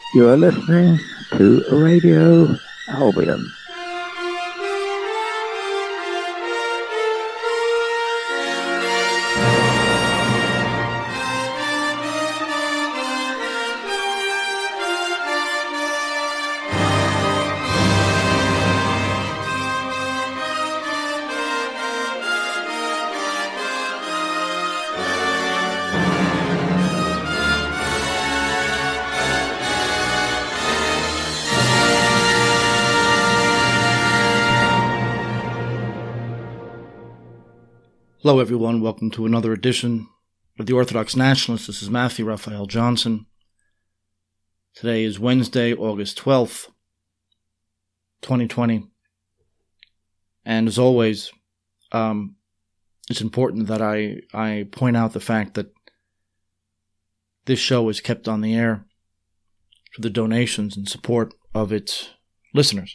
You are listening to Radio Albion. Hello everyone, welcome to another edition of the Orthodox Nationalist. This is Matthew Raphael Johnson. Today is Wednesday, August 12th, 2020. And as always, it's important that I point out the fact that this show is kept on the air for the donations and support of its listeners.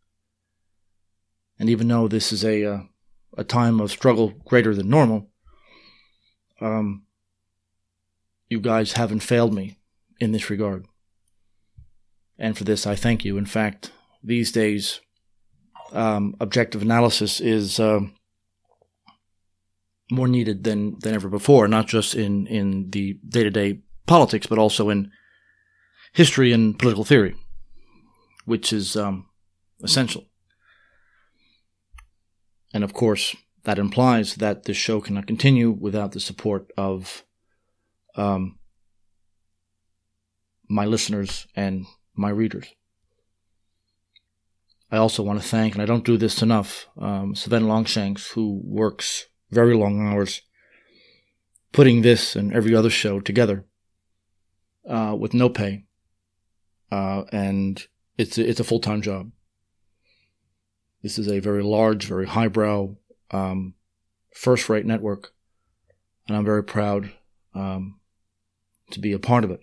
And even though this is a time of struggle greater than normal, you guys haven't failed me in this regard. And for this, I thank you. In fact, these days, objective analysis is more needed than ever before, not just in the day-to-day politics, but also in history and political theory, which is essential. And of course, that implies that this show cannot continue without the support of my listeners and my readers. I also want to thank, and I don't do this enough, Sven Longshanks, who works very long hours putting this and every other show together with no pay. And it's a full-time job. This is a very large, very highbrow, first-rate network, and I'm very proud to be a part of it.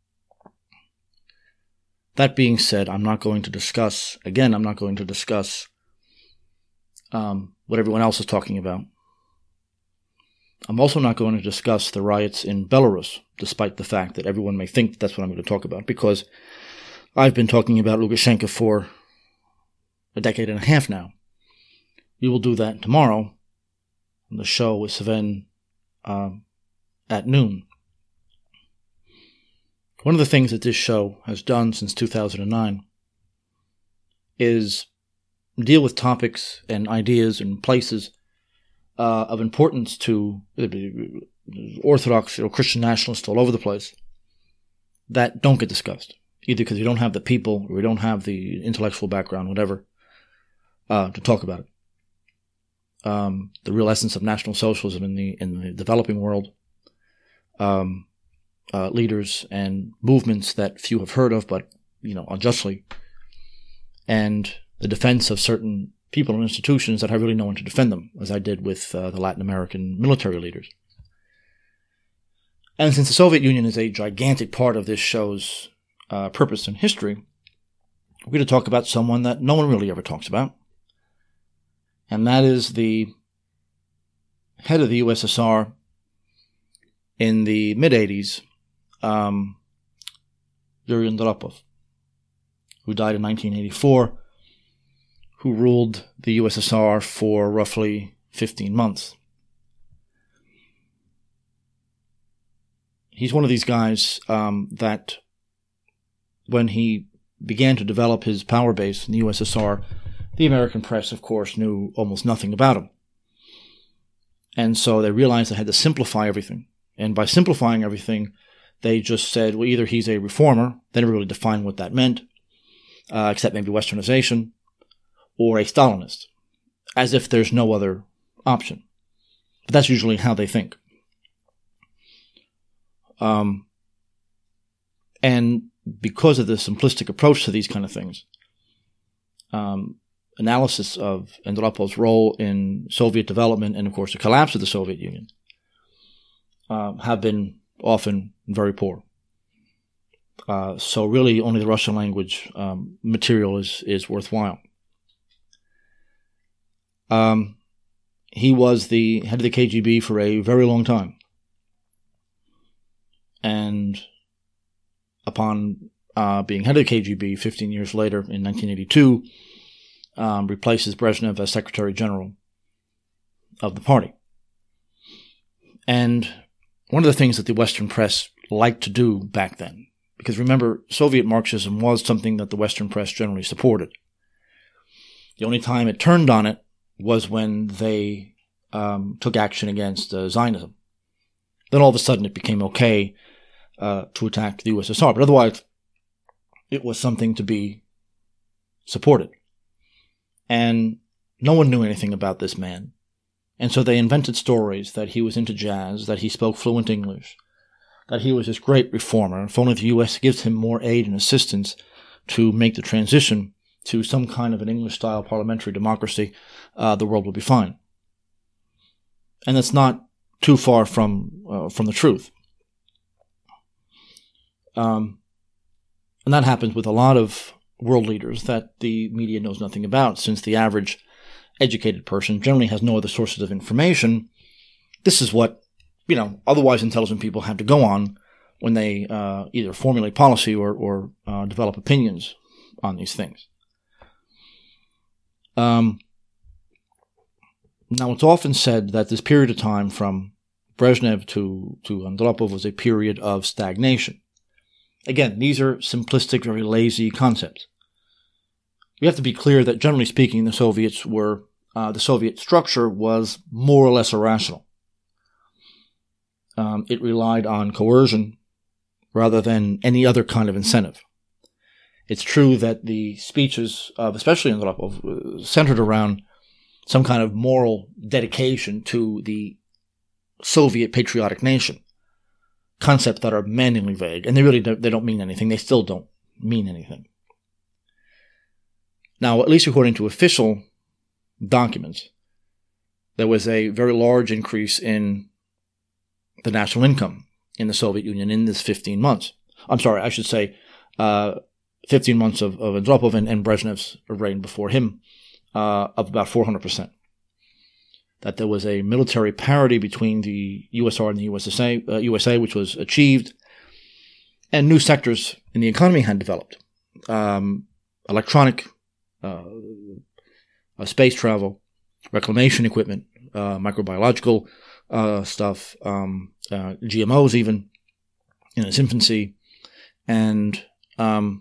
That being said, I'm not going to discuss what everyone else is talking about. I'm also not going to discuss the riots in Belarus, despite the fact that everyone may think that's what I'm going to talk about, because I've been talking about Lukashenko for a decade and a half now. We will do that tomorrow on the show with Sven at noon. One of the things that this show has done since 2009 is deal with topics and ideas and places of importance to Orthodox or Christian nationalists all over the place that don't get discussed, either because we don't have the people or we don't have the intellectual background, whatever, to talk about it. The real essence of National Socialism in the developing world, leaders and movements that few have heard of, but unjustly, and the defense of certain people and institutions that have really no one to defend them, as I did with the Latin American military leaders. And since the Soviet Union is a gigantic part of this show's purpose and history, we're going to talk about someone that no one really ever talks about. And that is the head of the USSR in the mid-'80s, Yuri Andropov, who died in 1984, who ruled the USSR for roughly 15 months. He's one of these guys that when he began to develop his power base in the USSR, the American press, of course, knew almost nothing about him. And so they realized they had to simplify everything. And by simplifying everything, they just said, well, either he's a reformer, they never really defined what that meant, except maybe westernization, or a Stalinist, as if there's no other option. But that's usually how they think. And because of the simplistic approach to these kind of things, analysis of Andropov's role in Soviet development and, of course, the collapse of the Soviet Union have been often very poor. So really only the Russian language material is worthwhile. He was the head of the KGB for a very long time. And upon being head of the KGB 15 years later in 1982, replaces Brezhnev as Secretary General of the party. And one of the things that the Western press liked to do back then, because remember, Soviet Marxism was something that the Western press generally supported. The only time it turned on it was when they took action against Zionism. Then all of a sudden it became okay to attack the USSR. But otherwise, it was something to be supported. And no one knew anything about this man. And so they invented stories that he was into jazz, that he spoke fluent English, that he was this great reformer. If only the U.S. gives him more aid and assistance to make the transition to some kind of an English-style parliamentary democracy, the world will be fine. And that's not too far from the truth. And that happens with a lot of world leaders that the media knows nothing about, since the average educated person generally has no other sources of information. This is what, otherwise intelligent people have to go on when they either formulate policy or develop opinions on these things. Now, it's often said that this period of time from Brezhnev to Andropov was a period of stagnation. Again, these are simplistic, very lazy concepts. We have to be clear that, generally speaking, the Soviet structure was more or less irrational. It relied on coercion rather than any other kind of incentive. It's true that the speeches of especially Andropov centered around some kind of moral dedication to the Soviet patriotic nation, concepts that are maddeningly vague, and they don't mean anything. They still don't mean anything. Now, at least according to official documents, there was a very large increase in the national income in the Soviet Union in this 15 months. I'm sorry, I should say 15 months of Andropov and Brezhnev's reign before him, of about 400%. That there was a military parity between the USSR and the USA, which was achieved, and new sectors in the economy had developed. Electronic, space travel, reclamation equipment, microbiological stuff, GMOs even in its infancy, and a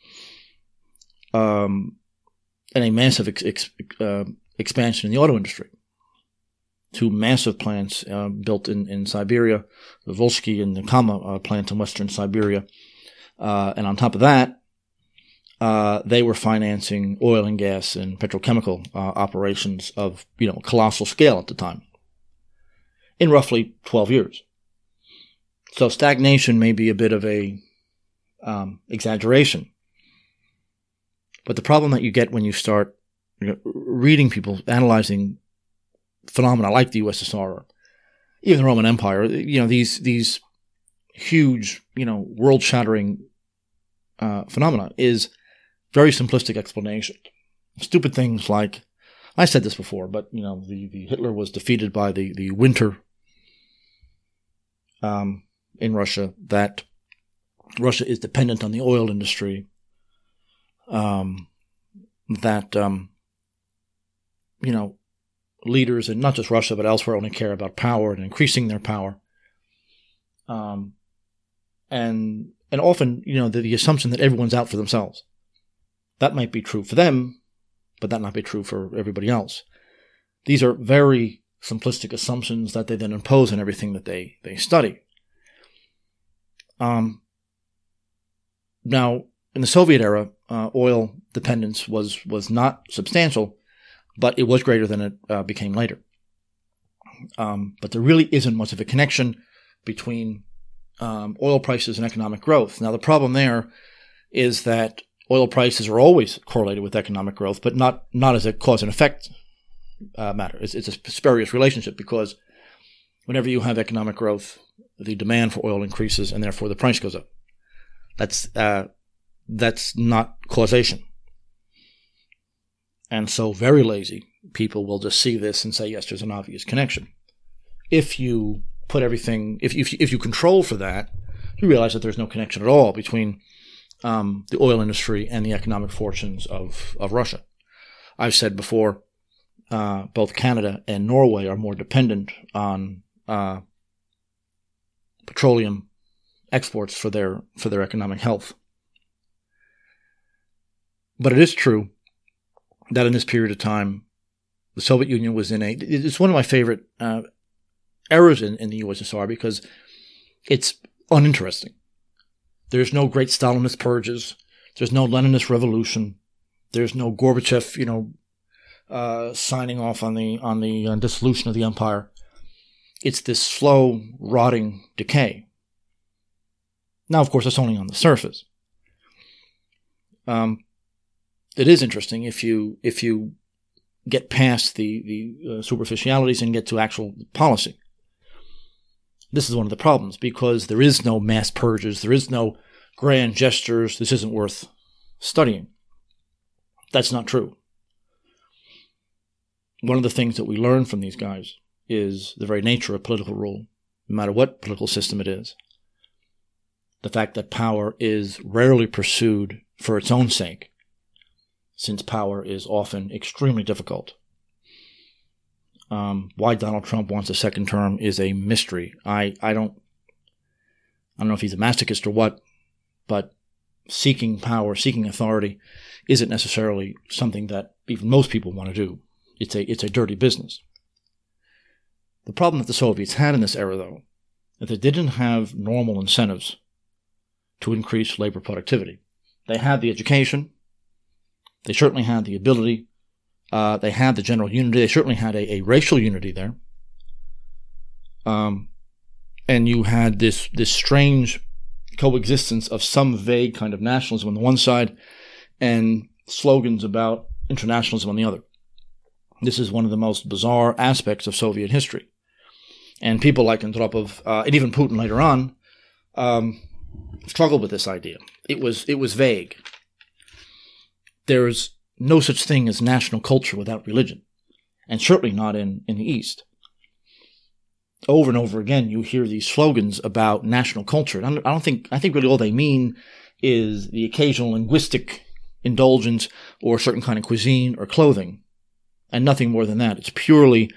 massive expansion in the auto industry. 2 massive plants built in Siberia, the Volsky and the Kama plant in western Siberia. And on top of that, they were financing oil and gas and petrochemical operations of colossal scale at the time in roughly 12 years. So stagnation may be a bit of a exaggeration. But the problem that you get when you start reading people analyzing phenomena like the USSR, or even the Roman Empire, these huge, world-shattering phenomena, is very simplistic explanation. Stupid things like, I said this before, but the Hitler was defeated by the winter in Russia, that Russia is dependent on the oil industry, leaders, and not just Russia but elsewhere, only care about power and increasing their power. And often, the assumption that everyone's out for themselves. That might be true for them, but that might be true for everybody else. These are very simplistic assumptions that they then impose on everything that they study. Now, in the Soviet era, oil dependence was not substantial, but it was greater than it became later. But there really isn't much of a connection between oil prices and economic growth. Now, the problem there is that oil prices are always correlated with economic growth, but not as a cause and effect matter. It's a spurious relationship, because whenever you have economic growth, the demand for oil increases, and therefore the price goes up. That's not causation. And so very lazy people will just see this and say, yes, there's an obvious connection. If you put everything, if you control for that, you realize that there's no connection at all between the oil industry and the economic fortunes of Russia. I've said before, both Canada and Norway are more dependent on petroleum exports for their economic health. But it is true that in this period of time, the Soviet Union was it's one of my favorite eras in the USSR because it's uninteresting. There's no great Stalinist purges. There's no Leninist revolution. There's no Gorbachev, signing off on the dissolution of the empire. It's this slow, rotting decay. Now, of course, that's only on the surface. It is interesting if you get past the superficialities and get to actual policy. This is one of the problems because there is no mass purges, there is no grand gestures. This isn't worth studying. That's not true. One of the things that we learn from these guys is the very nature of political rule, no matter what political system it is. The fact that power is rarely pursued for its own sake, since power is often extremely difficult. Why Donald Trump wants a second term is a mystery. I don't know if he's a masochist or what, but seeking power, seeking authority isn't necessarily something that even most people want to do. It's a dirty business. The problem that the Soviets had in this era, though, that they didn't have normal incentives to increase labor productivity. They had the education. They certainly had the ability. They had the general unity. They certainly had a racial unity there. And you had this strange coexistence of some vague kind of nationalism on the one side and slogans about internationalism on the other. This is one of the most bizarre aspects of Soviet history. And people like Andropov, and even Putin later on, struggled with this idea. It was vague. There's no such thing as national culture without religion, and certainly not in the East. Over and over again, you hear these slogans about national culture. I think really all they mean is the occasional linguistic indulgence or a certain kind of cuisine or clothing, and nothing more than that. It's purely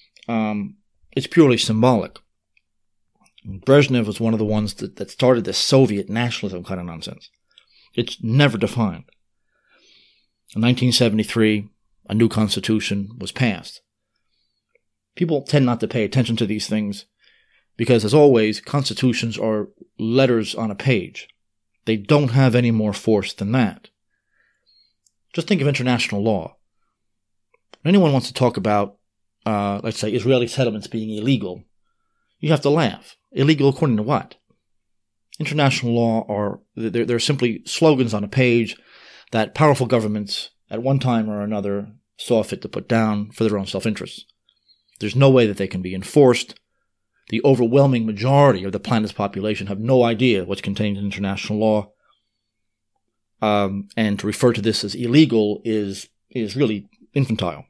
symbolic. Brezhnev was one of the ones that started this Soviet nationalism kind of nonsense. It's never defined. In 1973, a new constitution was passed. People tend not to pay attention to these things because, as always, constitutions are letters on a page. They don't have any more force than that. Just think of international law. When anyone wants to talk about, let's say, Israeli settlements being illegal, you have to laugh. Illegal according to what? International law they're simply slogans on a page that powerful governments at one time or another saw fit to put down for their own self-interests. There's no way that they can be enforced. The overwhelming majority of the planet's population have no idea what's contained in international law. And to refer to this as illegal is really infantile.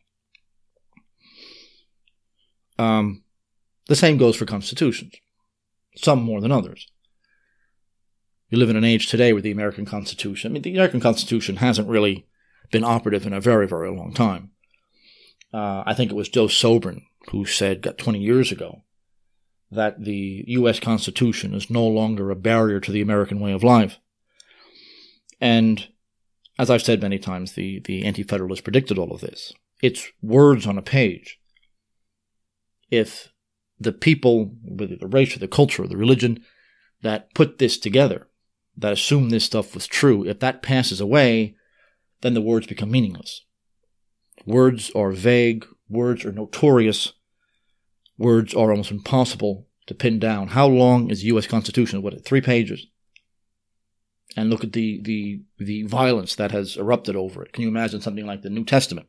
The same goes for constitutions, some more than others. You live in an age today with the American Constitution. I mean, the American Constitution hasn't really been operative in a very, very long time. I think it was Joe Sobran who said 20 years ago that the U.S. Constitution is no longer a barrier to the American way of life. And as I've said many times, the Anti-Federalists predicted all of this. It's words on a page. If the people, whether the race or the culture or the religion, that put this together, that assumed this stuff was true, if that passes away, then the words become meaningless. Words are vague. Words are notorious. Words are almost impossible to pin down. How long is the U.S. Constitution? 3 pages? And look at the violence that has erupted over it. Can you imagine something like the New Testament?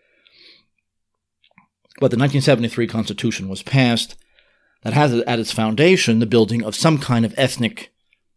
But the 1973 Constitution was passed that has at its foundation the building of some kind of ethnic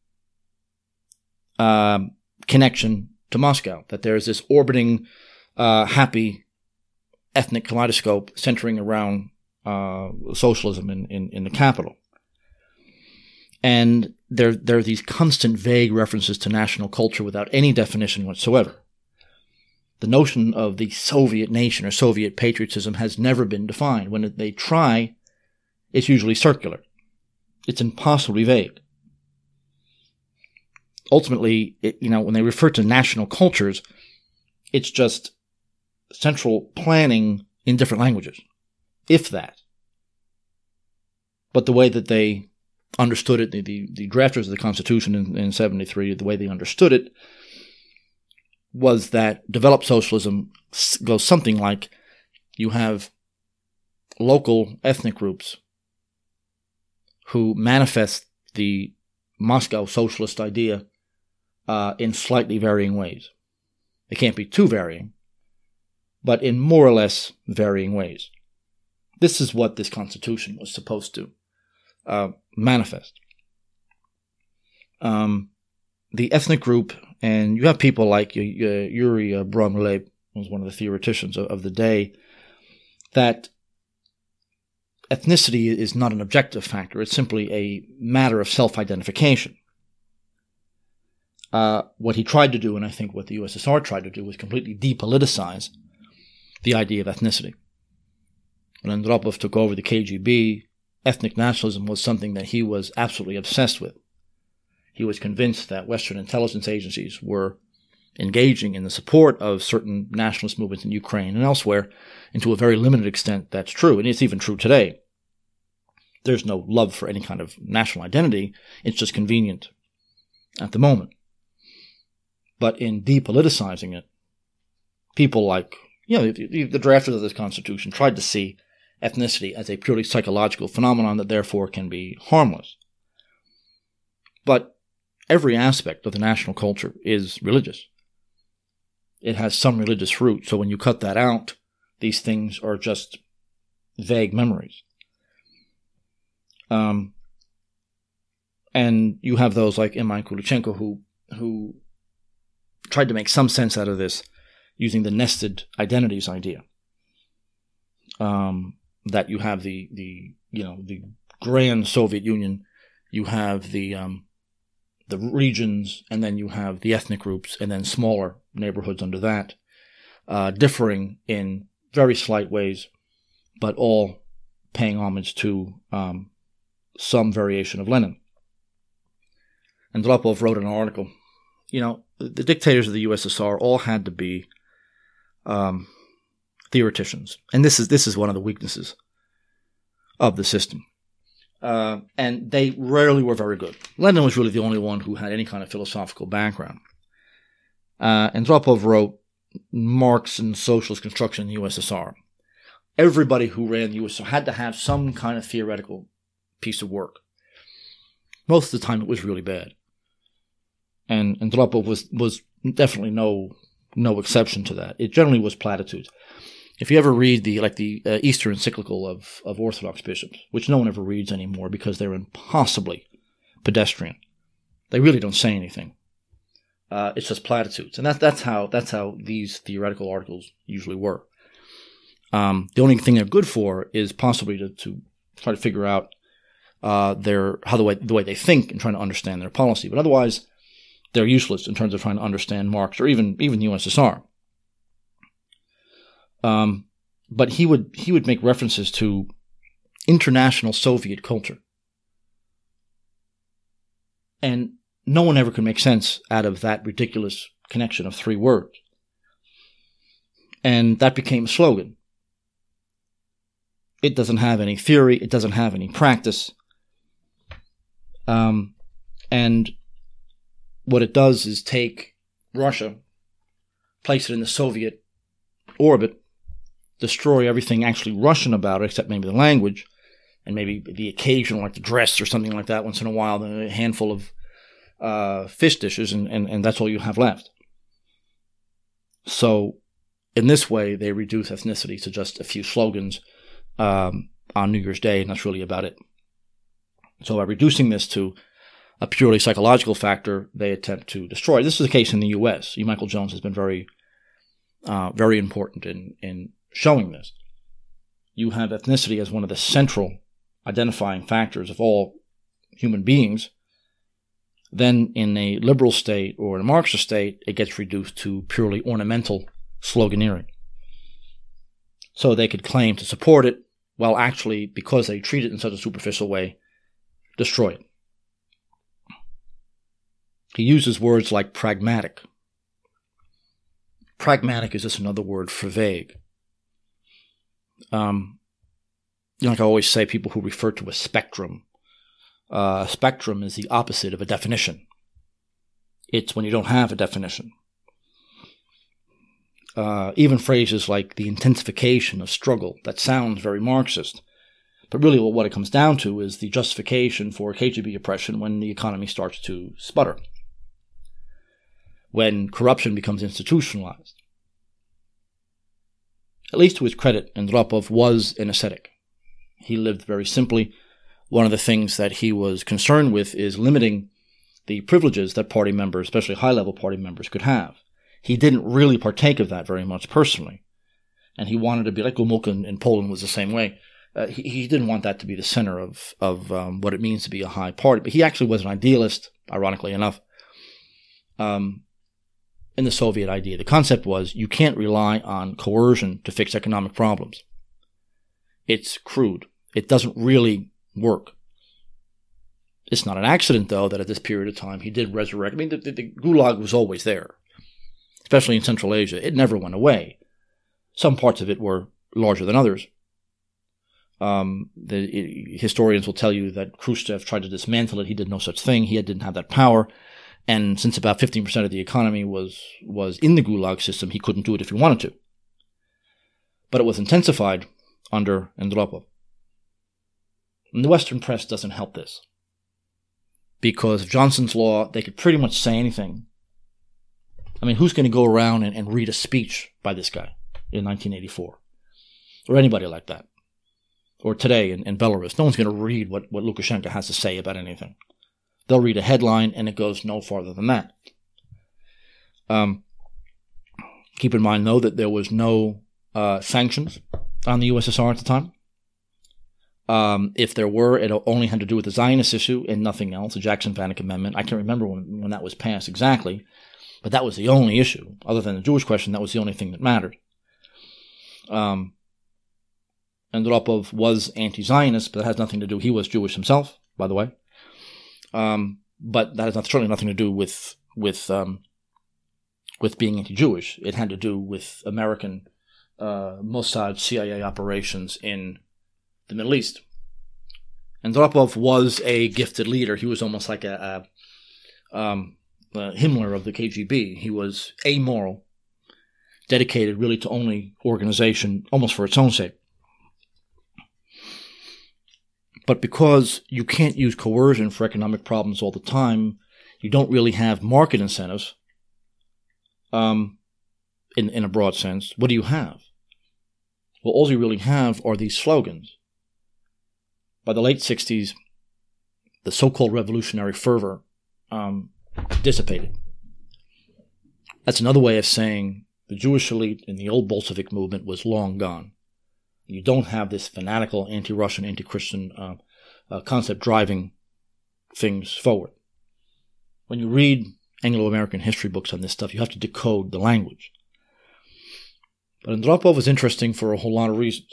connection to Moscow, that there's this orbiting, happy ethnic kaleidoscope centering around socialism in the capital. And there are these constant vague references to national culture without any definition whatsoever. The notion of the Soviet nation or Soviet patriotism has never been defined. When they try, it's usually circular. It's impossibly vague. Ultimately, when they refer to national cultures, it's just central planning in different languages, if that. But the way that they understood it, the drafters of the Constitution in 73, the way they understood it was that developed socialism goes something like you have local ethnic groups who manifest the Moscow socialist idea in slightly varying ways. It can't be too varying, but in more or less varying ways. This is what this Constitution was supposed to manifest. The ethnic group, and you have people like Yuri Bromley, was one of the theoreticians of the day, that ethnicity is not an objective factor. It's simply a matter of self-identification. What he tried to do, and I think what the USSR tried to do, was completely depoliticize the idea of ethnicity. When Andropov took over the KGB, ethnic nationalism was something that he was absolutely obsessed with. He was convinced that Western intelligence agencies were engaging in the support of certain nationalist movements in Ukraine and elsewhere, and to a very limited extent that's true, and it's even true today. There's no love for any kind of national identity, it's just convenient at the moment. But in depoliticizing it, people like, the drafters of this Constitution tried to see ethnicity as a purely psychological phenomenon that therefore can be harmless. But every aspect of the national culture is religious. It has some religious root, so when you cut that out, these things are just vague memories. And you have those like Imai Kulichenko who tried to make some sense out of this using the nested identities idea. That you have the grand Soviet Union, you have the regions, and then you have the ethnic groups, and then smaller neighborhoods under that, differing in very slight ways, but all paying homage to some variation of Lenin. And Andropov wrote an article. The dictators of the USSR all had to be theoreticians, and this is one of the weaknesses of the system. And they rarely were very good. Lenin was really the only one who had any kind of philosophical background. Andropov wrote Marx and Socialist Construction in the USSR. Everybody who ran the USSR had to have some kind of theoretical piece of work. Most of the time it was really bad. And Andropov was definitely no exception to that. It generally was platitudes. If you ever read the Easter encyclical of Orthodox bishops, which no one ever reads anymore because they're impossibly pedestrian, they really don't say anything. It's just platitudes, and that's how these theoretical articles usually work. The only thing they're good for is possibly to try to figure out the way they think and trying to understand their policy, but otherwise they're useless in terms of trying to understand Marx or even the USSR. But he would make references to international Soviet culture. And no one ever could make sense out of that ridiculous connection of three words. And that became a slogan. It doesn't have any theory. It doesn't have any practice. And what it does is take Russia, place it in the Soviet orbit, destroy everything actually Russian about it, except maybe the language, and maybe the occasional, like the dress or something like that once in a while, a handful of fish dishes, and that's all you have left. So in this way, they reduce ethnicity to just a few slogans on New Year's Day, and that's really about it. So by reducing this to a purely psychological factor, they attempt to destroy. This is the case in the U.S. E. Michael Jones has been very important in showing this. You have ethnicity as one of the central identifying factors of all human beings, then in a liberal state or in a Marxist state, it gets reduced to purely ornamental sloganeering. So they could claim to support it, while actually, because they treat it in such a superficial way, destroy it. He uses words like pragmatic. Pragmatic is just another word for vague. Like I always say, people who refer to a spectrum is the opposite of a definition. It's when you don't have a definition. Even phrases like the intensification of struggle, that sounds very Marxist. But really what it comes down to is the justification for KGB oppression when the economy starts to sputter. When corruption becomes institutionalized. At least to his credit, Andropov was an ascetic. He lived very simply. One of the things that he was concerned with is limiting the privileges that party members, especially high-level party members, could have. He didn't really partake of that very much personally. And he wanted to be like Gomulka in Poland was the same way. He didn't want that to be the center of what it means to be a high party. But he actually was an idealist, ironically enough, in the Soviet idea. The concept was you can't rely on coercion to fix economic problems. It's crude. It doesn't really work. It's not an accident, though, that at this period of time he did resurrect. I mean, the Gulag was always there, especially in Central Asia. It never went away. Some parts of it were larger than others. Historians will tell you that Khrushchev tried to dismantle it. He did no such thing. He didn't have that power. And since about 15% of the economy was in the Gulag system, he couldn't do it if he wanted to. But it was intensified under Andropov. And the Western press doesn't help this. Because of Johnson's law, they could pretty much say anything. I mean, who's going to go around and read a speech by this guy in 1984? Or anybody like that? Or today in Belarus. No one's going to read what Lukashenko has to say about anything. They'll read a headline, and it goes no farther than that. Keep in mind, though, that there was no sanctions on the USSR at the time. If there were, it only had to do with the Zionist issue and nothing else, the Jackson-Vanik Amendment. I can't remember when that was passed exactly, but that was the only issue. Other than the Jewish question, that was the only thing that mattered. Andropov was anti-Zionist, but that has nothing to do. He was Jewish himself, by the way. But that has certainly nothing to do with being anti-Jewish. It had to do with American Mossad CIA operations in the Middle East. Andropov was a gifted leader. He was almost like a Himmler of the KGB. He was amoral, dedicated really to only organization, almost for its own sake. But because you can't use coercion for economic problems all the time, you don't really have market incentives in a broad sense. What do you have? Well, all you really have are these slogans. By the late 60s, the so-called revolutionary fervor dissipated. That's another way of saying the Jewish elite in the old Bolshevik movement was long gone. You don't have this fanatical anti-Russian, anti-Christian concept driving things forward. When you read Anglo-American history books on this stuff, you have to decode the language. But Andropov was interesting for a whole lot of reasons.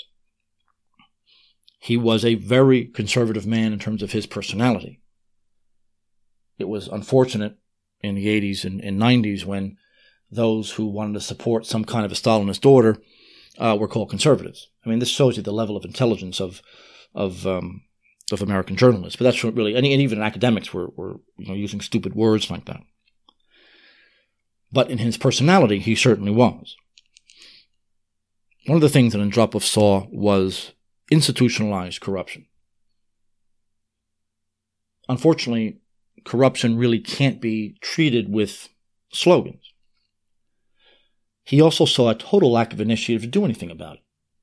He was a very conservative man in terms of his personality. It was unfortunate in the 80s and 90s when those who wanted to support some kind of a Stalinist order were called conservatives. I mean, this shows you the level of intelligence of American journalists. But that's really, and even academics were using stupid words like that. But in his personality, he certainly was. One of the things that Andropov saw was institutionalized corruption. Unfortunately, corruption really can't be treated with slogans. He also saw a total lack of initiative to do anything about it.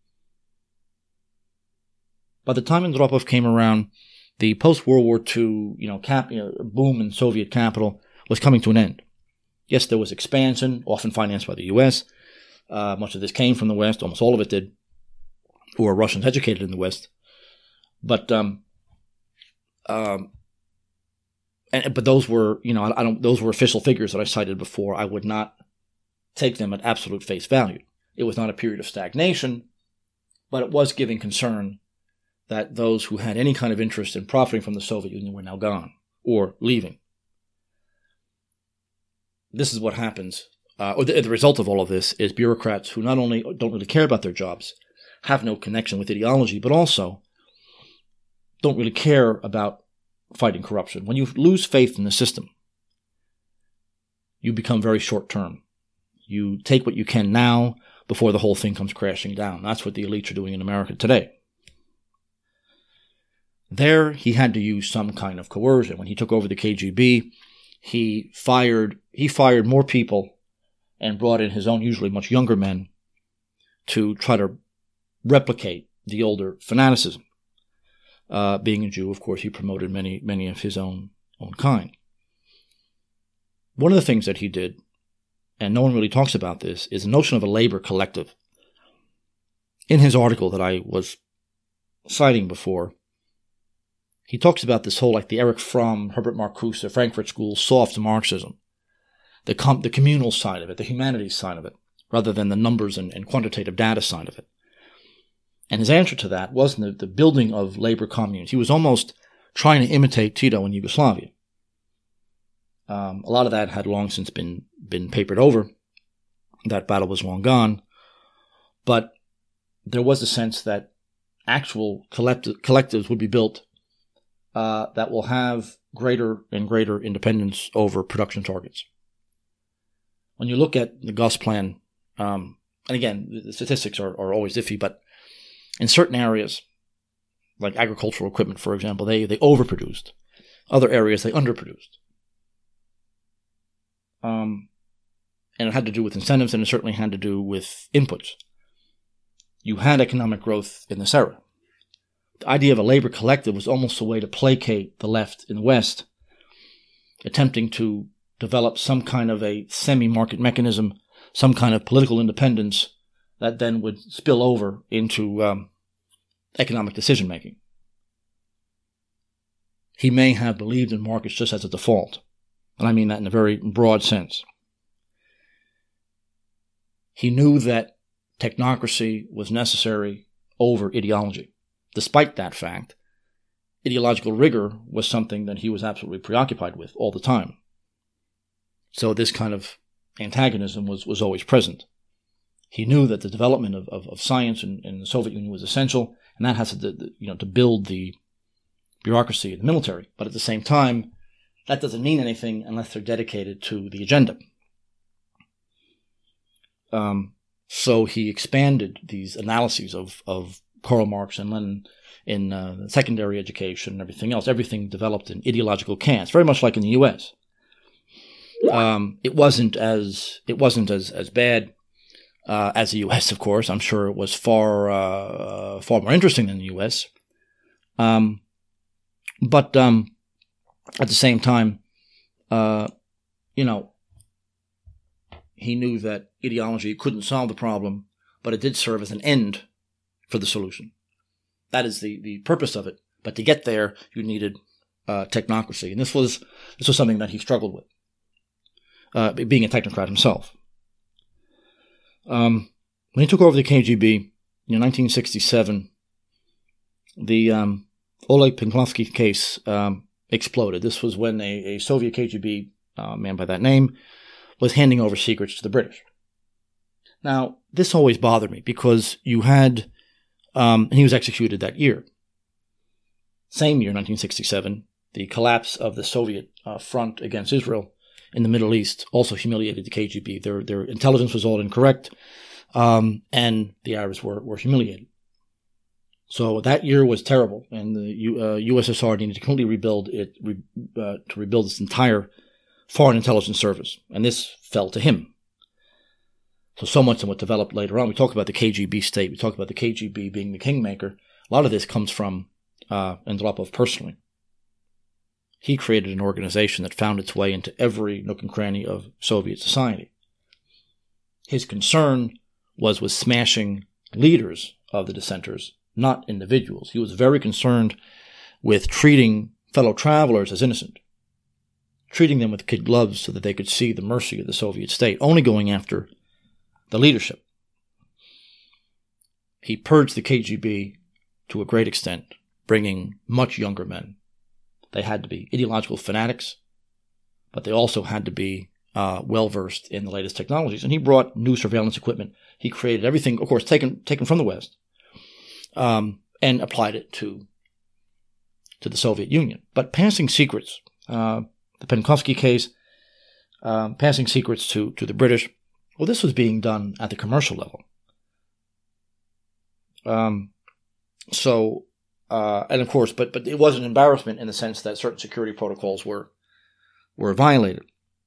By the time Andropov came around, the post-World War II boom in Soviet capital was coming to an end. Yes, there was expansion, often financed by the U.S. Much of this came from the West, almost all of it did, who were Russians educated in the West. But but those were, those were official figures that I cited before. I would not take them at absolute face value. It was not a period of stagnation, but it was giving concern that those who had any kind of interest in profiting from the Soviet Union were now gone or leaving. This is what happens. The result of all of this is bureaucrats who not only don't really care about their jobs, have no connection with ideology, but also don't really care about fighting corruption. When you lose faith in the system, you become very short-term. You take what you can now before the whole thing comes crashing down. That's what the elites are doing in America today. There, he had to use some kind of coercion. When he took over the KGB, he fired more people and brought in his own, usually much younger men, to try to replicate the older fanaticism. Being a Jew, of course, he promoted many of his own kind. One of the things that he did, and no one really talks about this, is the notion of a labor collective. In his article that I was citing before, he talks about this whole, like the Erich Fromm, Herbert Marcuse, Frankfurt School, soft Marxism, the communal side of it, the humanities side of it, rather than the numbers and quantitative data side of it. And his answer to that wasn't the building of labor communes. He was almost trying to imitate Tito in Yugoslavia. A lot of that had long since been papered over. That battle was long gone. But there was a sense that actual collectives would be built that will have greater and greater independence over production targets. When you look at the Gauss plan, and again, the statistics are always iffy, but in certain areas, like agricultural equipment, for example, they overproduced. Other areas, they underproduced. And it had to do with incentives, and it certainly had to do with inputs. You had economic growth in this era. The idea of a labor collective was almost a way to placate the left in the West, attempting to develop some kind of a semi-market mechanism, some kind of political independence that then would spill over into economic decision-making. He may have believed in markets just as a default, and I mean that in a very broad sense. He knew that technocracy was necessary over ideology. Despite that fact, ideological rigor was something that he was absolutely preoccupied with all the time. So this kind of antagonism was always present. He knew that the development of science in the Soviet Union was essential, and that has to build the bureaucracy and the military. But at the same time, that doesn't mean anything unless they're dedicated to the agenda. So he expanded these analyses of Karl Marx and Lenin in secondary education and everything else. Everything developed in ideological camps, very much like in the U.S. It wasn't as bad as the U.S., of course. I'm sure it was far more interesting than the U.S. But at the same time, he knew that ideology couldn't solve the problem, but it did serve as an end for the solution. That is the purpose of it. But to get there, you needed technocracy, and this was something that he struggled with, being a technocrat himself. When he took over the KGB in 1967, the Oleg Penkovsky case exploded. This was when a Soviet KGB man by that name was handing over secrets to the British. Now, this always bothered me because you had, and he was executed that year. Same year, 1967, the collapse of the Soviet front against Israel in the Middle East also humiliated the KGB. Their intelligence was all incorrect, and the Arabs were humiliated. So that year was terrible, and the USSR needed to completely rebuild its entire foreign intelligence service, and this fell to him. So much of what developed later on, we talk about the KGB state, we talk about the KGB being the kingmaker. A lot of this comes from Andropov personally. He created an organization that found its way into every nook and cranny of Soviet society. His concern was with smashing leaders of the dissenters, not individuals. He was very concerned with treating fellow travelers as innocent. treating them with kid gloves so that they could see the mercy of the Soviet state, only going after the leadership. He purged the KGB to a great extent, bringing much younger men. They had to be ideological fanatics, but they also had to be well-versed in the latest technologies. And he brought new surveillance equipment. He created everything, of course, taken from the West, and applied it to the Soviet Union. But passing secrets, the Penkovsky case, passing secrets to the British, well, this was being done at the commercial level. And of course, but it was an embarrassment in the sense that certain security protocols were violated.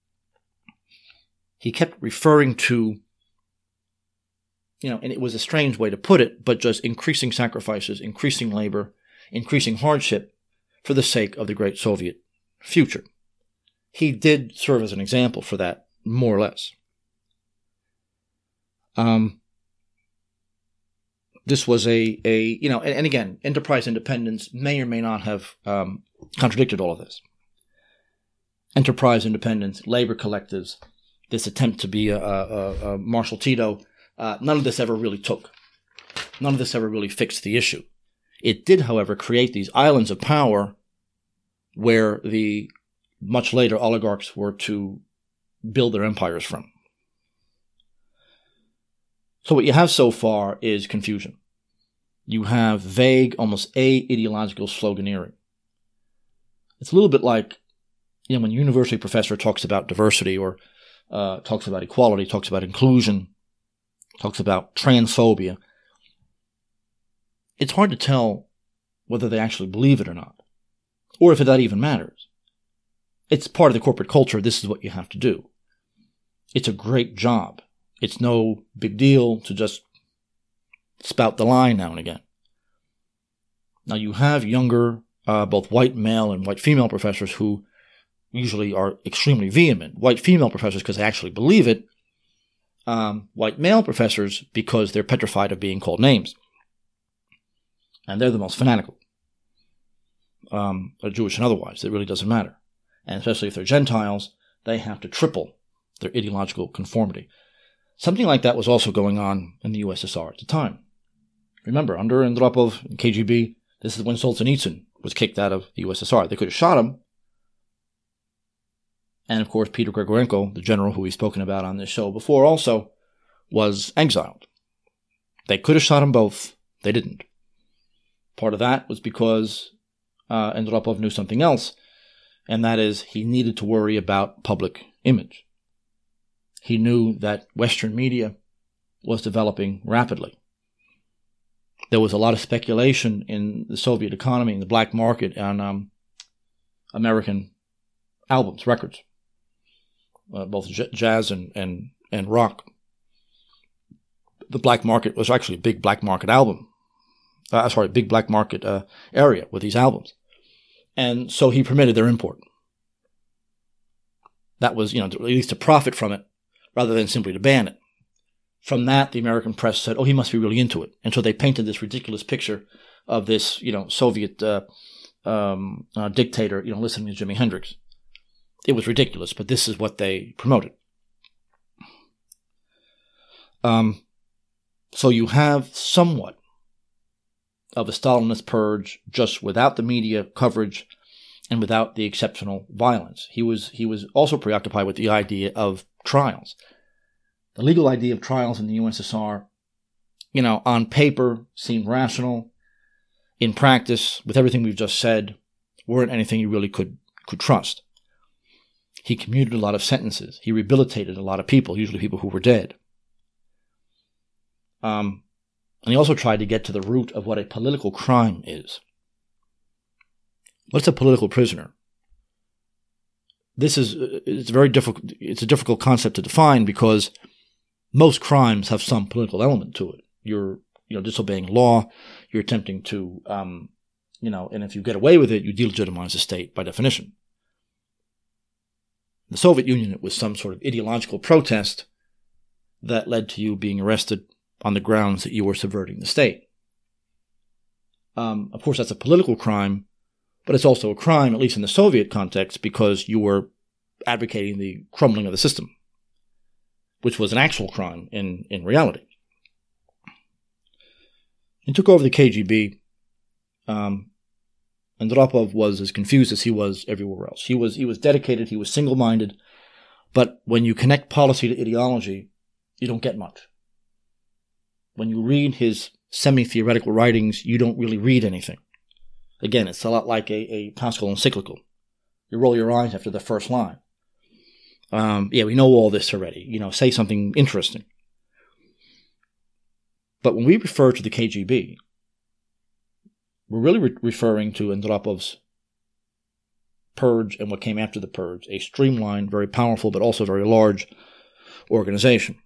He kept referring to, and it was a strange way to put it, but just increasing sacrifices, increasing labor, increasing hardship for the sake of the great Soviet future. He did serve as an example for that, more or less. This was and again, enterprise independence may or may not have contradicted all of this. Enterprise independence, labor collectives, this attempt to be a Marshal Tito, none of this ever really took. None of this ever really fixed the issue. It did, however, create these islands of power where the much later oligarchs were to build their empires from. So what you have so far is confusion. You have vague, almost ideological sloganeering. It's a little bit like, when a university professor talks about diversity or talks about equality, talks about inclusion, talks about transphobia. It's hard to tell whether they actually believe it or not, or if that even matters. It's part of the corporate culture. This is what you have to do. It's a great job. It's no big deal to just spout the line now and again. Now you have younger, both white male and white female professors who usually are extremely vehement. White female professors because they actually believe it. White male professors because they're petrified of being called names. And they're the most fanatical. Jewish and otherwise. It really doesn't matter. And especially if they're Gentiles, they have to triple their ideological conformity. Something like that was also going on in the USSR at the time. Remember, under Andropov and KGB, this is when Solzhenitsyn was kicked out of the USSR. They could have shot him. And of course, Peter Grigorenko, the general who we've spoken about on this show before also, was exiled. They could have shot them both. They didn't. Part of that was because Andropov knew something else, and that is he needed to worry about public image. He knew that Western media was developing rapidly. There was a lot of speculation in the Soviet economy, in the black market, on American albums, records, both jazz and rock. The black market was actually a big black market album. Big black market area with these albums. And so he permitted their import. That was, at least to profit from it, rather than simply to ban it. From that, the American press said, he must be really into it. And so they painted this ridiculous picture of this, Soviet dictator, listening to Jimi Hendrix. It was ridiculous, but this is what they promoted. So you have somewhat of a Stalinist purge, just without the media coverage and without the exceptional violence. He was also preoccupied with the idea of trials. The legal idea of trials in the USSR, on paper seemed rational. In practice, with everything we've just said, weren't anything you really could trust. He commuted a lot of sentences. He rehabilitated a lot of people, usually people who were dead. And he also tried to get to the root of what a political crime is. What's a political prisoner? It's very difficult. It's a difficult concept to define because most crimes have some political element to it. You're, disobeying law. You're attempting to, and if you get away with it, you delegitimize the state by definition. The Soviet Union, it was some sort of ideological protest that led to you being arrested on the grounds that you were subverting the state. Of course, that's a political crime, but it's also a crime, at least in the Soviet context, because you were advocating the crumbling of the system, which was an actual crime in reality. He took over the KGB. Andropov was as confused as he was everywhere else. He was dedicated, he was single-minded, but when you connect policy to ideology, you don't get much. When you read his semi-theoretical writings, you don't really read anything. Again, it's a lot like a Pascal encyclical. You roll your eyes after the first line. We know all this already. Say something interesting. But when we refer to the KGB, we're really referring to Andropov's purge and what came after the purge, a streamlined, very powerful, but also very large organization.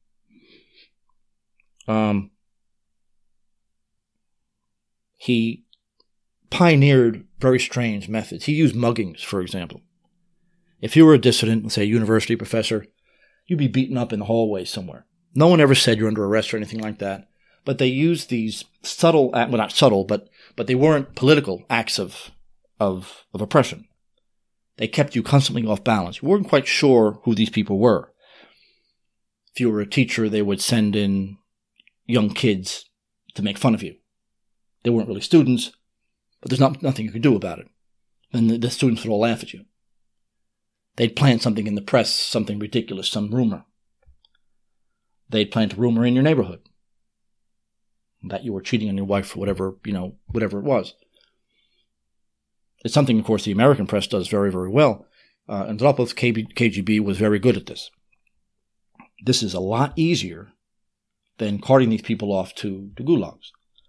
He pioneered very strange methods. He used muggings, for example. If you were a dissident, say a university professor, you'd be beaten up in the hallway somewhere. No one ever said you're under arrest or anything like that. But they used these subtle, well, not subtle, but they weren't political acts of oppression. They kept you constantly off balance. You weren't quite sure who these people were. If you were a teacher, they would send in young kids to make fun of you. They weren't really students, but there's nothing you could do about it. And the students would all laugh at you. They'd plant something in the press, something ridiculous, some rumor. They'd plant a rumor in your neighborhood that you were cheating on your wife or whatever it was. It's something, of course, the American press does very, very well. Andropov's KGB was very good at this. This is a lot easier than carting these people off to gulags.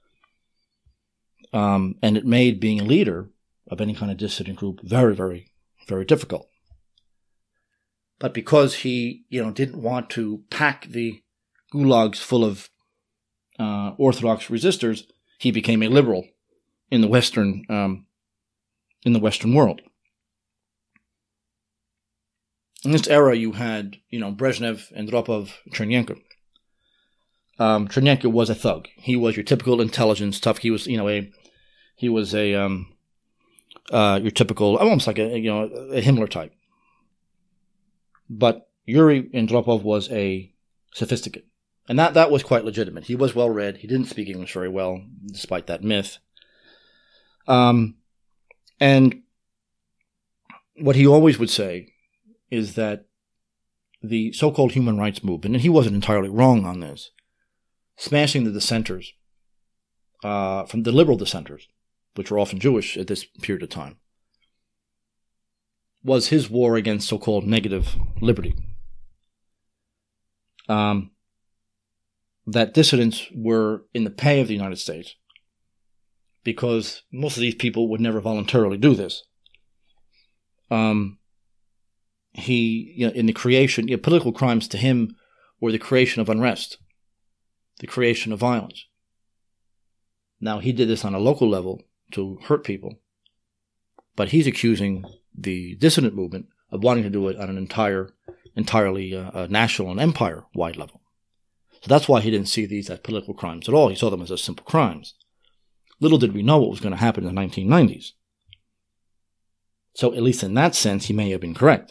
And it made being a leader of any kind of dissident group very, very, very difficult. But because he, didn't want to pack the gulags full of Orthodox resistors, he became a liberal in the Western world. In this era, you had, Brezhnev, Andropov, Chernenko. Chernenko was a thug. He was your typical intelligence tough. He was, your typical, almost like a Himmler type. But Yuri Andropov was a sophisticate. And that was quite legitimate. He was well read. He didn't speak English very well, despite that myth. And what he always would say is that the so-called human rights movement, and he wasn't entirely wrong on this, smashing the dissenters, from the liberal dissenters, which were often Jewish at this period of time, was his war against so-called negative liberty. That dissidents were in the pay of the United States because most of these people would never voluntarily do this. In the creation, political crimes to him were the creation of unrest, the creation of violence. Now, he did this on a local level to hurt people, but he's accusing the dissident movement of wanting to do it on an entirely national and empire-wide level. So that's why he didn't see these as political crimes at all. He saw them as simple crimes. Little did we know what was going to happen in the 1990s. So at least in that sense, he may have been correct.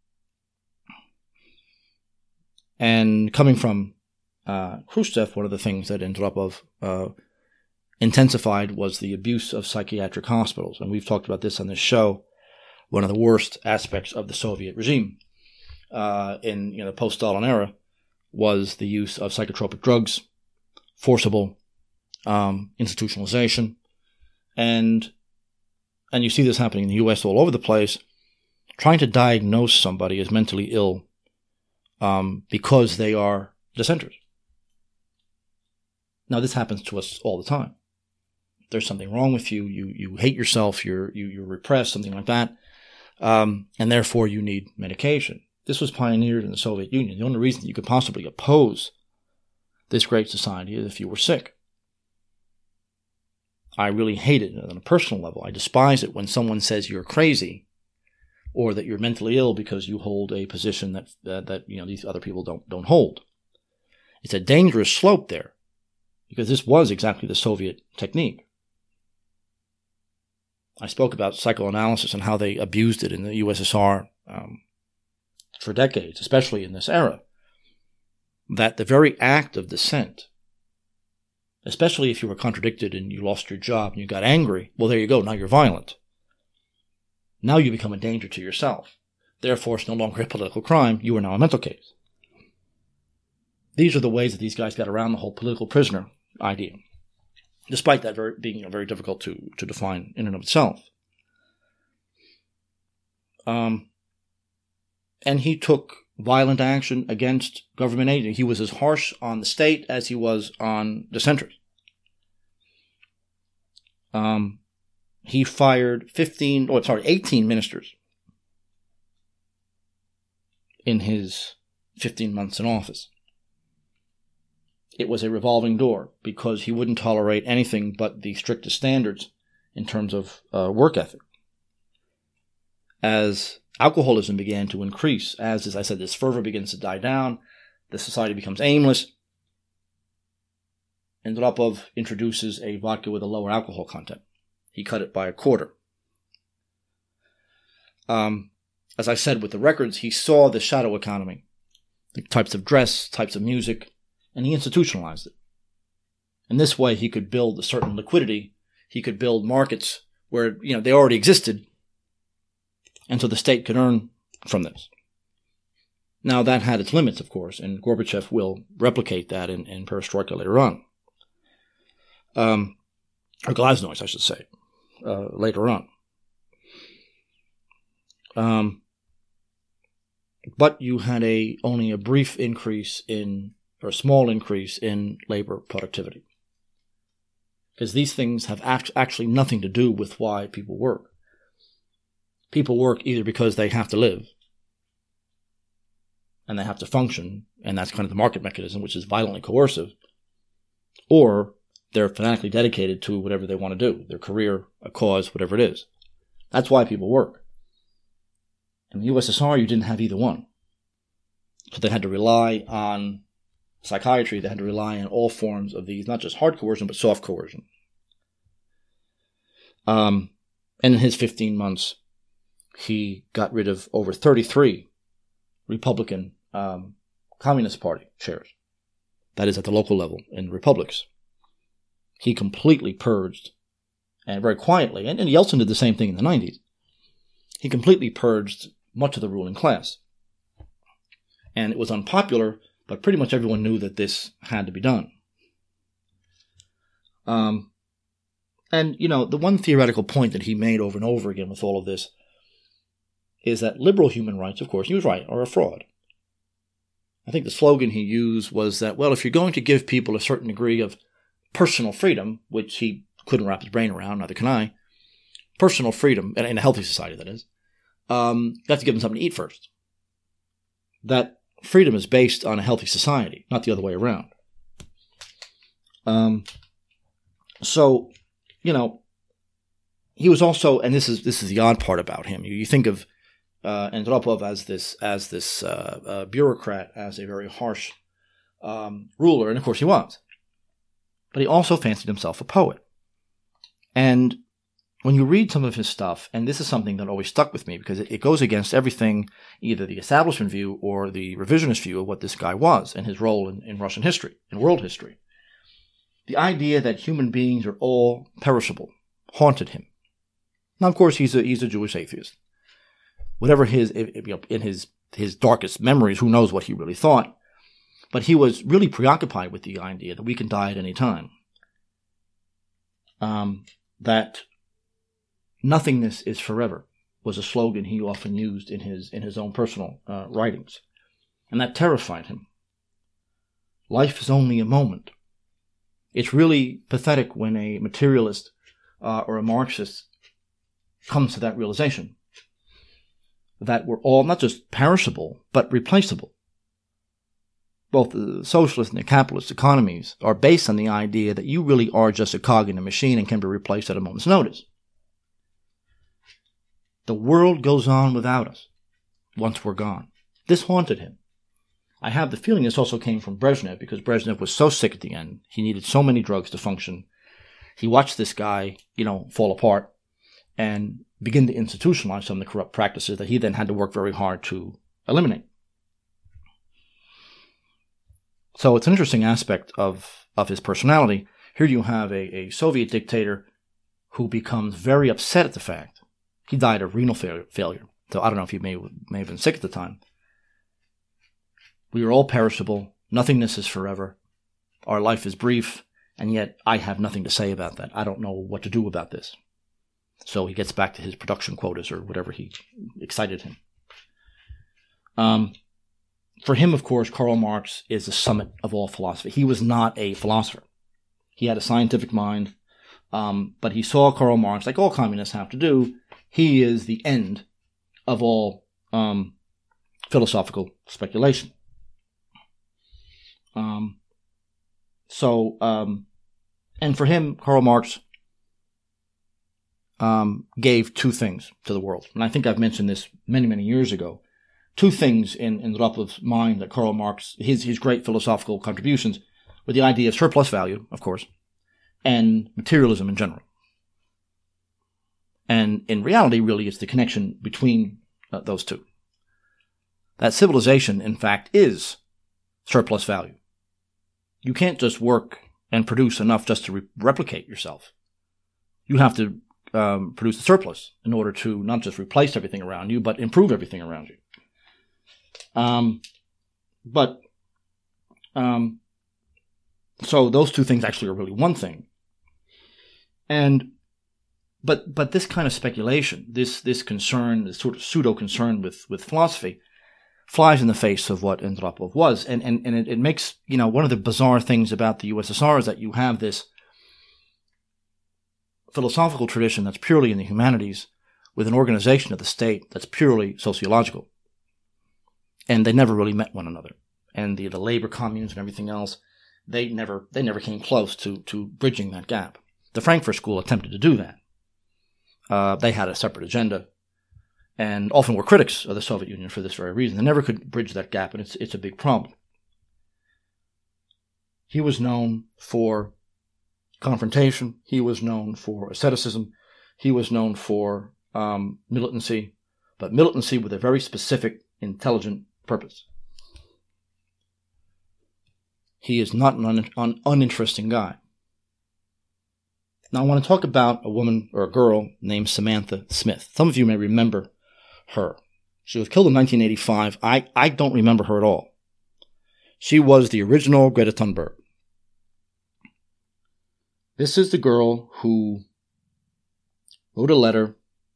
And coming from Khrushchev, one of the things that Andropov intensified was the abuse of psychiatric hospitals. And we've talked about this on this show. One of the worst aspects of the Soviet regime in the post-Stalin era was the use of psychotropic drugs, forcible institutionalization, and you see this happening in the U.S. all over the place, trying to diagnose somebody as mentally ill because they are dissenters. Now, this happens to us all the time. There's something wrong with you. You hate yourself. You're repressed, something like that, and therefore you need medication. This was pioneered in the Soviet Union. The only reason you could possibly oppose this great society is if you were sick. I really hate it on a personal level. I despise it when someone says you're crazy or that you're mentally ill because you hold a position that these other people don't hold. It's a dangerous slope there because this was exactly the Soviet technique. I spoke about psychoanalysis and how they abused it in the USSR. for decades, especially in this era, that the very act of dissent, especially if you were contradicted and you lost your job and you got angry, well, there you go, now you're violent. Now you become a danger to yourself. Therefore, it's no longer a political crime, you are now a mental case. These are the ways that these guys got around the whole political prisoner idea, despite that being very difficult to define in and of itself. And he took violent action against government agencies. He was as harsh on the state as he was on dissenters. He fired 18 ministers in his 15 months in office. It was a revolving door because he wouldn't tolerate anything but the strictest standards in terms of work ethic. As alcoholism began to increase, as I said, this fervor begins to die down, the society becomes aimless, Andropov introduces a vodka with a lower alcohol content. He cut it by a quarter. As I said with the records, he saw the shadow economy, the types of dress, types of music, and he institutionalized it. In this way, he could build a certain liquidity. He could build markets where, they already existed, and so the state could earn from this. Now, that had its limits, of course, and Gorbachev will replicate that in Perestroika later on. Or Glasnost, I should say, later on. But you had only a brief increase or a small increase in labor productivity. Because these things have actually nothing to do with why people work. People work either because they have to live and they have to function, and that's kind of the market mechanism, which is violently coercive, or they're fanatically dedicated to whatever they want to do, their career, a cause, whatever it is. That's why people work. In the USSR, you didn't have either one. So they had to rely on psychiatry, they had to rely on all forms of these, not just hard coercion, but soft coercion. And in his 15 months, he got rid of over 33 Republican Communist Party chairs. That is at the local level in republics. He completely purged, and very quietly, and Yeltsin did the same thing in the 90s. He completely purged much of the ruling class. And it was unpopular, but pretty much everyone knew that this had to be done. And, the one theoretical point that he made over and over again with all of this is that liberal human rights, of course, he was right, are a fraud. I think the slogan he used was that, well, if you're going to give people a certain degree of personal freedom, which he couldn't wrap his brain around, neither can I, personal freedom, in a healthy society, that is, you have to give them something to eat first. That freedom is based on a healthy society, not the other way around. So, he was also, and this is the odd part about him. You think of Andropov as this bureaucrat, as a very harsh ruler, and of course he was. But he also fancied himself a poet. And when you read some of his stuff, and this is something that always stuck with me because it goes against everything, either the establishment view or the revisionist view of what this guy was and his role in Russian history, in world history. The idea that human beings are all perishable haunted him. Now, of course, he's a Jewish atheist. Whatever in his darkest memories, who knows what he really thought. But he was really preoccupied with the idea that we can die at any time. That nothingness is forever was a slogan he often used in his own personal writings. And that terrified him. Life is only a moment. It's really pathetic when a materialist or a Marxist comes to that realization that we're all not just perishable, but replaceable. Both the socialist and the capitalist economies are based on the idea that you really are just a cog in a machine and can be replaced at a moment's notice. The world goes on without us once we're gone. This haunted him. I have the feeling this also came from Brezhnev, because Brezhnev was so sick at the end. He needed so many drugs to function. He watched this guy, fall apart and begin to institutionalize some of the corrupt practices that he then had to work very hard to eliminate. So it's an interesting aspect of his personality. Here you have a Soviet dictator who becomes very upset at the fact he died of renal failure. So I don't know if he may have been sick at the time. We are all perishable. Nothingness is forever. Our life is brief, and yet I have nothing to say about that. I don't know what to do about this. So he gets back to his production quotas or whatever he excited him. For him, of course, Karl Marx is the summit of all philosophy. He was not a philosopher. He had a scientific mind, but he saw Karl Marx, like all communists have to do, he is the end of all philosophical speculation. And for him, Karl Marx gave two things to the world. And I think I've mentioned this many, many years ago. Two things in Andropov's mind that Karl Marx, his great philosophical contributions, were the idea of surplus value, of course, and materialism in general. And in reality, really, it's the connection between those two. That civilization, in fact, is surplus value. You can't just work and produce enough just to replicate yourself. You have to produce a surplus in order to not just replace everything around you, but improve everything around you. So those two things actually are really one thing. But this kind of speculation, this concern, this sort of pseudo concern with philosophy, flies in the face of what Andropov was, and it makes, one of the bizarre things about the USSR is that you have this philosophical tradition that's purely in the humanities, with an organization of the state that's purely sociological. And they never really met one another. And the labor communes and everything else, they never came close to bridging that gap. The Frankfurt School attempted to do that. They had a separate agenda, and often were critics of the Soviet Union for this very reason. They never could bridge that gap, and it's a big problem. He was known for confrontation. He was known for asceticism. He was known for militancy, but militancy with a very specific, intelligent purpose. He is not an uninteresting guy. Now I want to talk about a woman or a girl named Samantha Smith. Some of you may remember her. She was killed in 1985. I don't remember her at all. She was the original Greta Thunberg. This is the girl who wrote a letter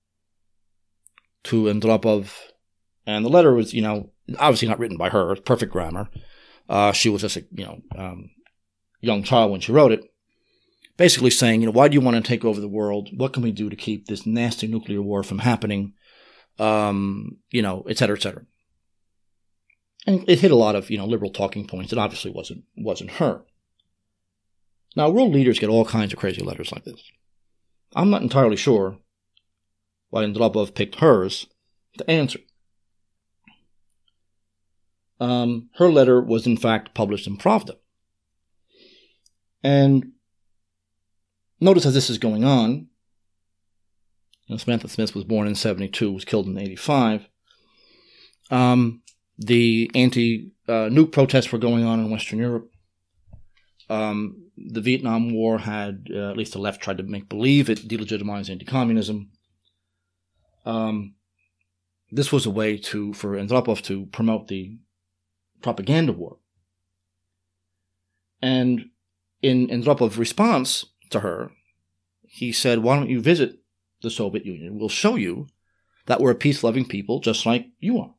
to Andropov, and the letter was, obviously not written by her. It's perfect grammar. She was just a, young child when she wrote it. Basically saying, why do you want to take over the world? What can we do to keep this nasty nuclear war from happening? Et cetera, et cetera. And it hit a lot of, liberal talking points. It obviously wasn't her. Now, world leaders get all kinds of crazy letters like this. I'm not entirely sure why Andropov picked hers to answer. Her letter was, in fact, published in Pravda. And notice as this is going on, Samantha Smith was born in 1972, was killed in 1985. The anti-nuke protests were going on in Western Europe. The Vietnam War had, at least the left tried to make believe it delegitimized anti-communism. This was a way for Andropov to promote the propaganda war. And in Andropov's response to her, he said, why don't you visit the Soviet Union? We'll show you that we're a peace-loving people just like you are.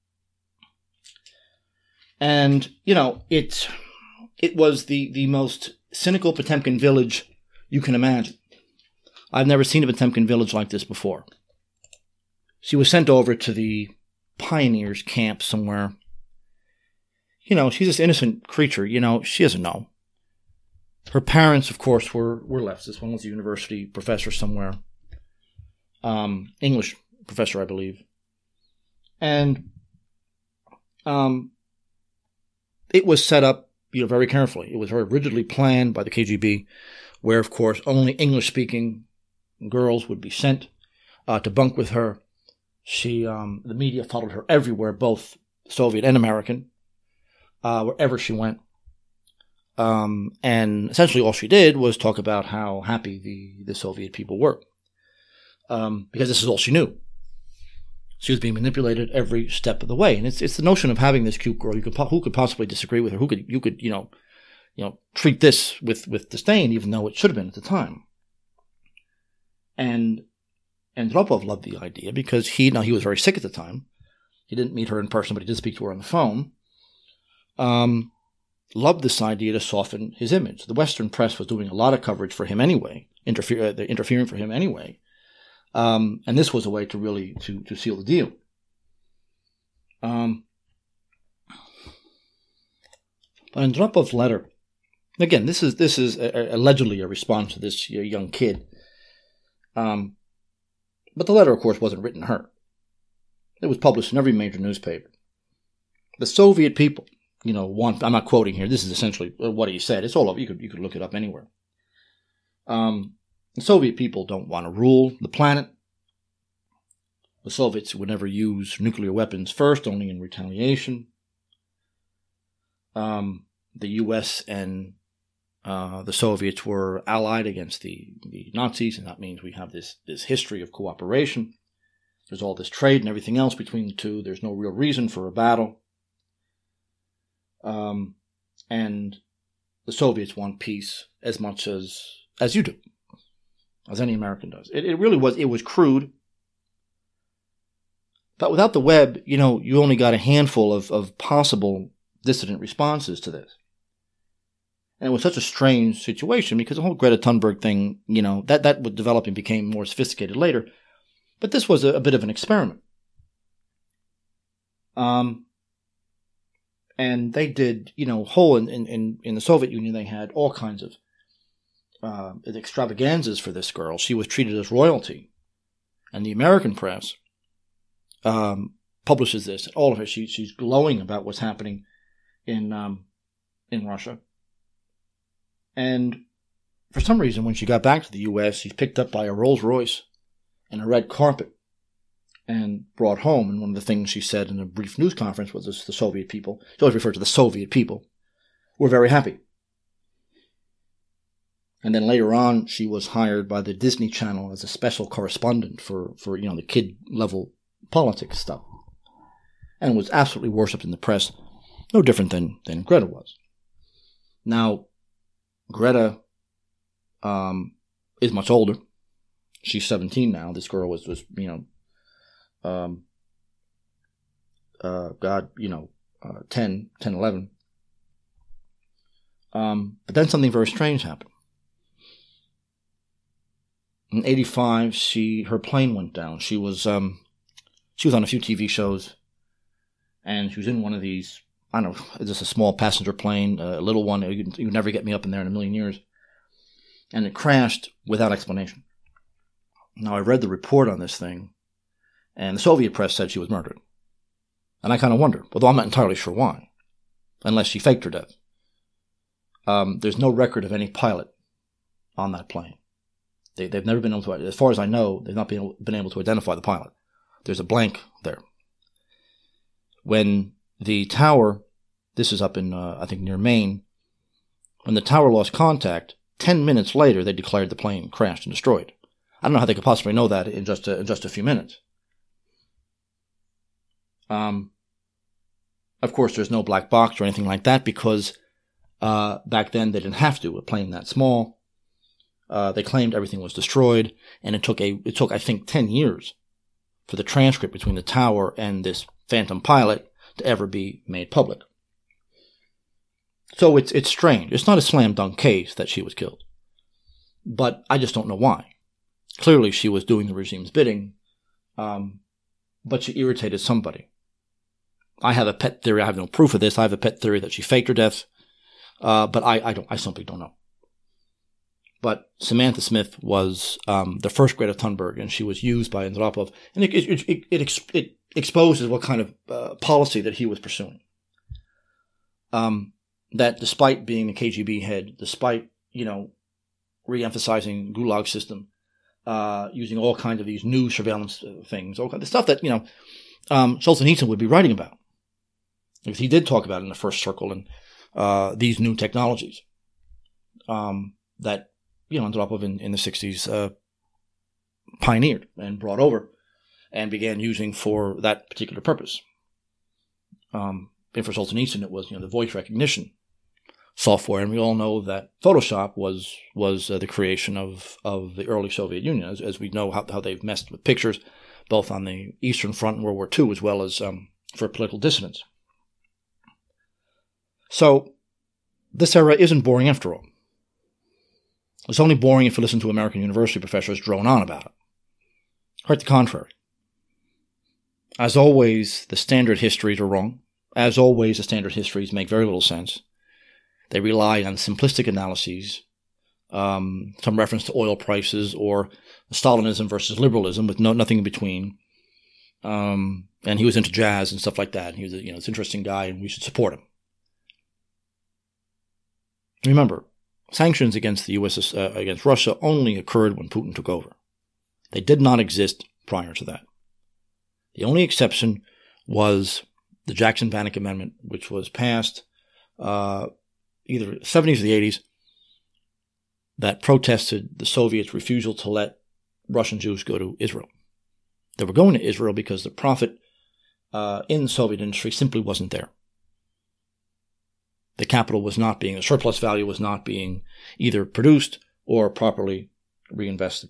And, it was the most cynical Potemkin village you can imagine. I've never seen a Potemkin village like this before. She was sent over to the pioneers camp somewhere. She's this innocent creature. She doesn't know. Her parents, of course, were leftists. One was a university professor somewhere. English professor, I believe. And it was set up, very carefully. It was very rigidly planned by the KGB, where, of course, only English-speaking girls would be sent to bunk with her. The media followed her everywhere, both Soviet and American, wherever she went. And essentially all she did was talk about how happy the Soviet people were. Because this is all she knew. She was being manipulated every step of the way. And it's the notion of having this cute girl who could possibly disagree with her, you could treat this with disdain, even though it should have been at the time. And Andropov loved the idea because he was very sick at the time. He didn't meet her in person, but he did speak to her on the phone. Loved this idea to soften his image. The Western press was doing a lot of coverage for him anyway, interfering for him anyway. And this was a way to really to seal the deal. But Andropov's letter, again, this is allegedly a response to this young kid. But the letter, of course, wasn't written to her. It was published in every major newspaper. The Soviet people, I'm not quoting here. This is essentially what he said. It's all over. You could look it up anywhere. The Soviet people don't want to rule the planet. The Soviets would never use nuclear weapons first, only in retaliation. The U.S. and the Soviets were allied against the Nazis, and that means we have this history of cooperation. There's all this trade and everything else between the two. There's no real reason for a battle. And the Soviets want peace as much as you do, as any American does. It really was. It was crude. But without the web, you only got a handful of possible dissident responses to this. And it was such a strange situation because the whole Greta Thunberg thing, that would develop and became more sophisticated later. But this was a bit of an experiment. And they did, whole in the Soviet Union, they had all kinds of extravaganzas for this girl. She was treated as royalty. And the American press publishes this. All of her, she's glowing about what's happening in Russia. And for some reason, when she got back to the U.S., she's picked up by a Rolls Royce and a red carpet and brought home. And one of the things she said in a brief news conference was the Soviet people, she always referred to the Soviet people, were very happy. And then later on, she was hired by the Disney Channel as a special correspondent for the kid-level politics stuff. And was absolutely worshipped in the press, no different than Greta was. Now, Greta is much older. She's 17 now. This girl was 10, 11. But then something very strange happened. In 1985, her plane went down. She was on a few TV shows, and she was in one of these, I don't know, just a small passenger plane, a little one. You'd never get me up in there in a million years. And it crashed without explanation. Now, I read the report on this thing, and the Soviet press said she was murdered. And I kind of wonder, although I'm not entirely sure why, unless she faked her death. There's no record of any pilot on that plane. They've never been able to, as far as I know, they've not been able to identify the pilot. There's a blank there. When the tower, this is up in, I think, near Maine, when the tower lost contact, 10 minutes later, they declared the plane crashed and destroyed. I don't know how they could possibly know that in just a few minutes. Of course, there's no black box or anything like that because back then they didn't have to. A plane that small, they claimed everything was destroyed, and it took I think 10 years for the transcript between the tower and this phantom pilot to ever be made public. So it's strange. It's not a slam dunk case that she was killed, but I just don't know why. Clearly, she was doing the regime's bidding, but she irritated somebody. I have a pet theory. I have no proof of this. I have a pet theory that she faked her death, but I simply don't know. But Samantha Smith was the first Greta Thunberg, and she was used by Andropov, and it exposes what kind of policy that he was pursuing. That despite being the KGB head, despite re-emphasizing Gulag system, using all kinds of these new surveillance things, all kinds of stuff that Solzhenitsyn would be writing about, because he did talk about it in the first circle, and these new technologies that Andropov in the 60s pioneered and brought over and began using for that particular purpose. For Solzhenitsyn, it was the voice recognition software, and we all know that Photoshop was the creation of the early Soviet Union, as we know how they've messed with pictures, both on the Eastern Front in World War II as well as for political dissidents. So this era isn't boring after all. It's only boring if you listen to American university professors drone on about it. Quite the contrary. As always, the standard histories are wrong. As always, the standard histories make very little sense. They rely on simplistic analyses, some reference to oil prices or Stalinism versus liberalism with nothing in between. And he was into jazz and stuff like that. He was this interesting guy, and we should support him. Remember, sanctions against the U.S. Against Russia only occurred when Putin took over. They did not exist prior to that. The only exception was the Jackson-Vanik Amendment, which was passed either the 70s or the 80s, that protested the Soviets' refusal to let Russian Jews go to Israel. They were going to Israel because the profit in the Soviet industry simply wasn't there. The capital was not being, the surplus value was not being either produced or properly reinvested.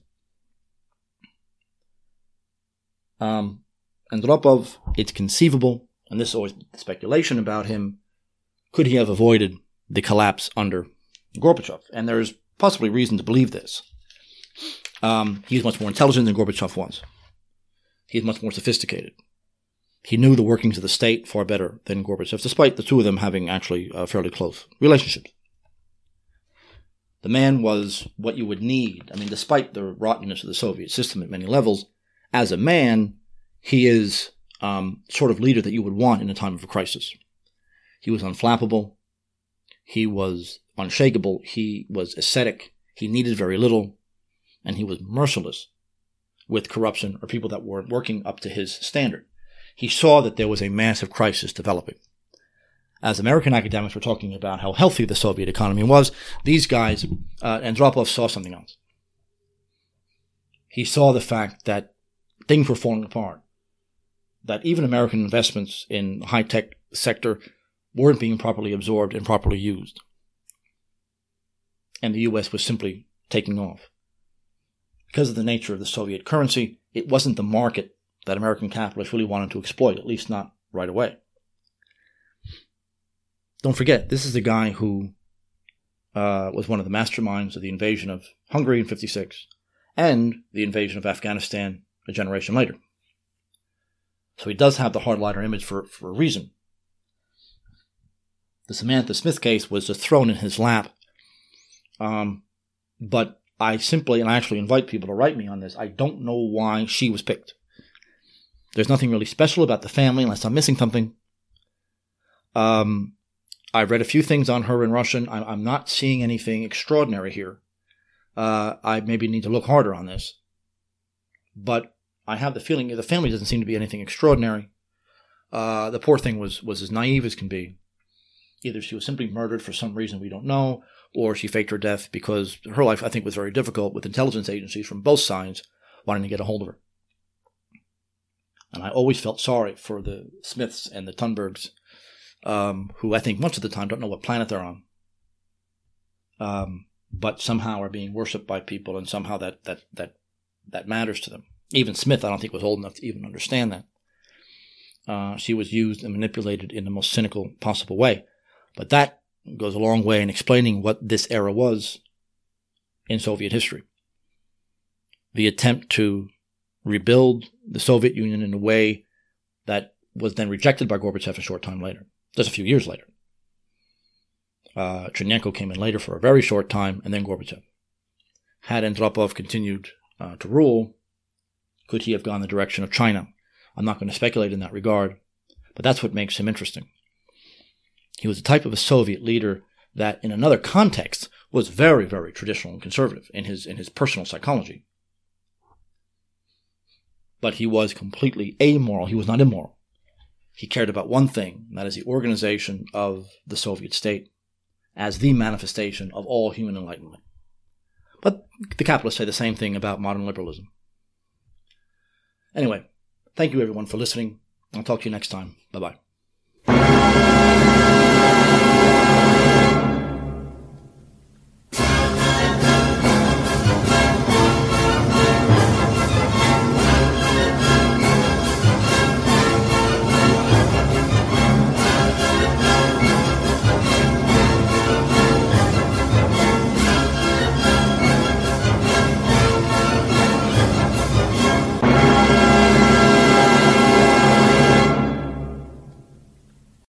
Andropov, it's conceivable, and this is always speculation about him, could he have avoided the collapse under Gorbachev? And there's possibly reason to believe this. He's much more intelligent than Gorbachev was. He's much more sophisticated. He knew the workings of the state far better than Gorbachev, despite the two of them having actually fairly close relationships. The man was what you would need. I mean, despite the rottenness of the Soviet system at many levels, as a man, he is sort of leader that you would want in a time of a crisis. He was unflappable. He was unshakable. He was ascetic. He needed very little. And he was merciless with corruption or people that weren't working up to his standard. He saw that there was a massive crisis developing. As American academics were talking about how healthy the Soviet economy was, these guys, Andropov saw something else. He saw the fact that things were falling apart, that even American investments in the high-tech sector weren't being properly absorbed and properly used. And the U.S. was simply taking off. Because of the nature of the Soviet currency, it wasn't the market that American capitalists really wanted to exploit, at least not right away. Don't forget, this is the guy who was one of the masterminds of the invasion of Hungary in 1956 and the invasion of Afghanistan a generation later. So he does have the hardliner image for a reason. The Samantha Smith case was just thrown in his lap. But I actually invite people to write me on this, I don't know why she was picked. There's nothing really special about the family unless I'm missing something. I've read a few things on her in Russian. I'm not seeing anything extraordinary here. I maybe need to look harder on this. But I have the feeling the family doesn't seem to be anything extraordinary. The poor thing was as naive as can be. Either she was simply murdered for some reason we don't know, or she faked her death because her life, I think, was very difficult with intelligence agencies from both sides wanting to get a hold of her. And I always felt sorry for the Smiths and the Thunbergs, who I think much of the time don't know what planet they're on, but somehow are being worshipped by people, and somehow that matters to them. Even Smith, I don't think, was old enough to even understand that. She was used and manipulated in the most cynical possible way. But that goes a long way in explaining what this era was in Soviet history. The attempt to rebuild the Soviet Union in a way that was then rejected by Gorbachev a short time later, just a few years later. Chernenko came in later for a very short time, and then Gorbachev. Had Andropov continued to rule, could he have gone the direction of China? I'm not going to speculate in that regard, but that's what makes him interesting. He was the type of a Soviet leader that, in another context, was very, very traditional and conservative in his personal psychology. But he was completely amoral. He was not immoral. He cared about one thing, and that is the organization of the Soviet state as the manifestation of all human enlightenment. But the capitalists say the same thing about modern liberalism. Anyway, thank you everyone for listening. I'll talk to you next time. Bye-bye.